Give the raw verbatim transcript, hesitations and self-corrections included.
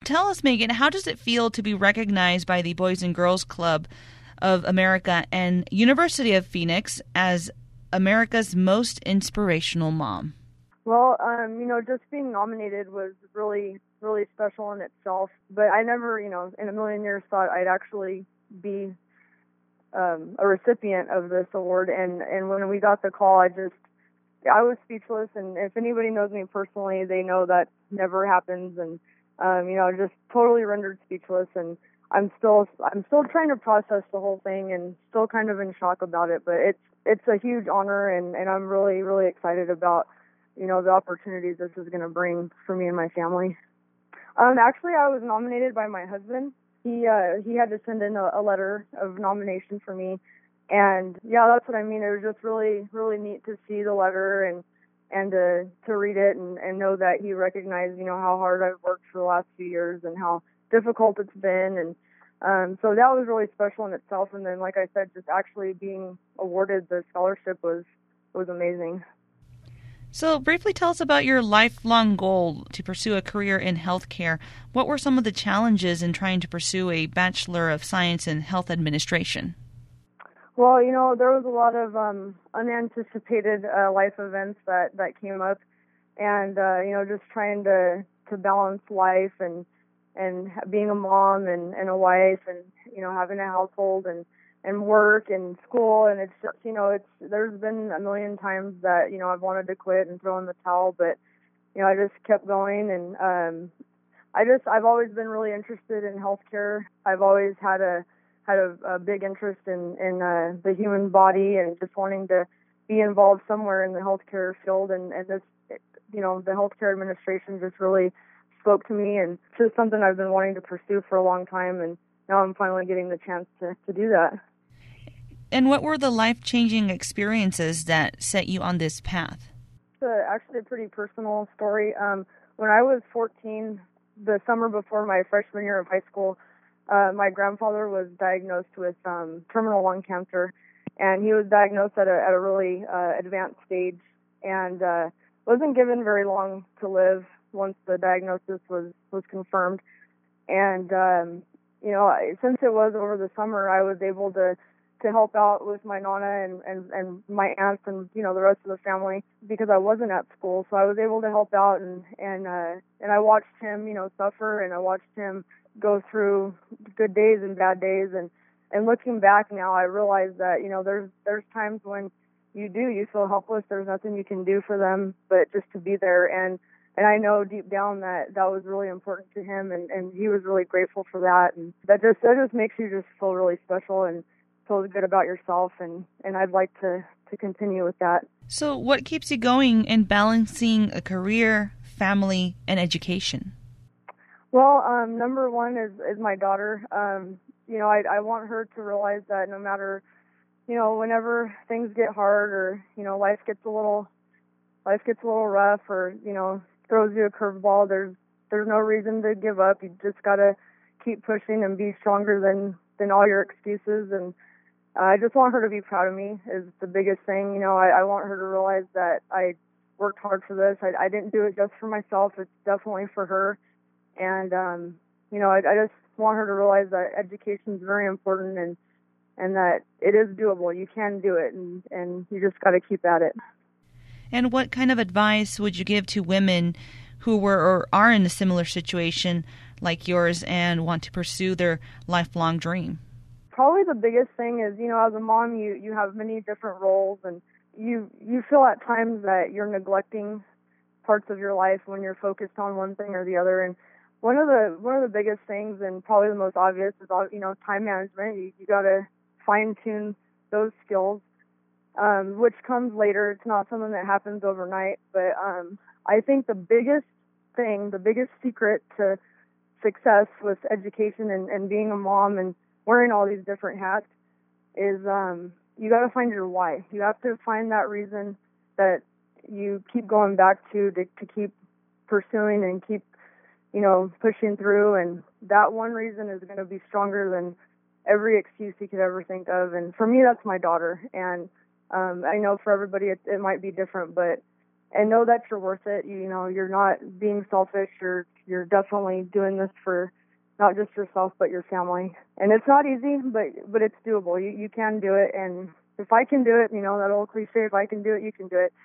tell us, Megan, how does it feel to be recognized by the Boys and Girls Club of America and University of Phoenix as America's most inspirational mom? Well, um, you know, just being nominated was really, really special in itself. But I never, you know, in a million years thought I'd actually be um, a recipient of this award. And, and when we got the call, I just, I was speechless. And if anybody knows me personally, they know that never happens. And, um, you know, just totally rendered speechless. And I'm still, I'm still trying to process the whole thing and still kind of in shock about it. But it's, it's a huge honor, and, and I'm really, really excited about, you know, the opportunities this is going to bring for me and my family. Um, actually, I was nominated by my husband. He uh, he had to send in a, a letter of nomination for me, and yeah, that's what I mean. It was just really, really neat to see the letter and and to to read it and, and know that he recognized, you know, how hard I've worked for the last few years and how difficult it's been, and um, so that was really special in itself. And then, like I said, just actually being awarded the scholarship was was amazing. So briefly tell us about your lifelong goal to pursue a career in healthcare. What were some of the challenges in trying to pursue a Bachelor of Science in Health Administration? Well, you know, there was a lot of um, unanticipated uh, life events that, that came up, and, uh, you know, just trying to, to balance life and and being a mom and, and a wife and, you know, having a household and and work and school, and it's just, you know, it's, there's been a million times that, you know, I've wanted to quit and throw in the towel, but, you know, I just kept going, and um, I just, I've always been really interested in healthcare. I've always had a, had a, a big interest in, in uh, the human body and just wanting to be involved somewhere in the healthcare field, and, and this, you know, the healthcare administration just really spoke to me, and it's just something I've been wanting to pursue for a long time, and now I'm finally getting the chance to, to do that. And what were the life-changing experiences that set you on this path? It's a, actually a pretty personal story. Um, when I was fourteen, the summer before my freshman year of high school, uh, my grandfather was diagnosed with um, terminal lung cancer, and he was diagnosed at a, at a really uh, advanced stage, and uh, wasn't given very long to live once the diagnosis was, was confirmed. And, um, you know, since it was over the summer, I was able to to help out with my nana and, and, and my aunts and, you know, the rest of the family because I wasn't at school. So I was able to help out, and, and, uh, and I watched him, you know, suffer, and I watched him go through good days and bad days. And, and looking back now, I realize that, you know, there's, there's times when you do, you feel helpless. There's nothing you can do for them, but just to be there. And, and I know deep down that that was really important to him, and, and he was really grateful for that. And that just, that just makes you just feel really special and feel good about yourself, and, and I'd like to, to continue with that. So what keeps you going in balancing a career, family, and education? Well, um, number one is, is my daughter. Um, you know, I, I want her to realize that no matter, you know, whenever things get hard, or, you know, life gets a little, life gets a little rough, or, you know, throws you a curveball, there's, there's no reason to give up. You just gotta keep pushing and be stronger than, than all your excuses. And Uh, I just want her to be proud of me is the biggest thing. You know, I, I want her to realize that I worked hard for this. I, I didn't do it just for myself. It's definitely for her. And, um, you know, I, I just want her to realize that education is very important, and, and that it is doable. You can do it, and, and you just got to keep at it. And what kind of advice would you give to women who were or are in a similar situation like yours and want to pursue their lifelong dream? Probably the biggest thing is, you know, as a mom, you, you have many different roles, and you you feel at times that you're neglecting parts of your life when you're focused on one thing or the other. And one of the one of the biggest things, and probably the most obvious, is, you know, time management. You, you got to fine tune those skills, um, which comes later. It's not something that happens overnight. But um, I think the biggest thing, the biggest secret to success with education and, and being a mom and wearing all these different hats is um, you got to find your why. You have to find that reason that you keep going back to, to to keep pursuing and keep, you know, pushing through. And that one reason is going to be stronger than every excuse you could ever think of. And for me, that's my daughter. And um, I know for everybody it, it might be different, but and know that you're worth it. You know, you're not being selfish. You're you're definitely doing this for not just yourself but your family. And it's not easy, but but it's doable. You you can do it, and if I can do it, you know, that old cliche, if I can do it, you can do it.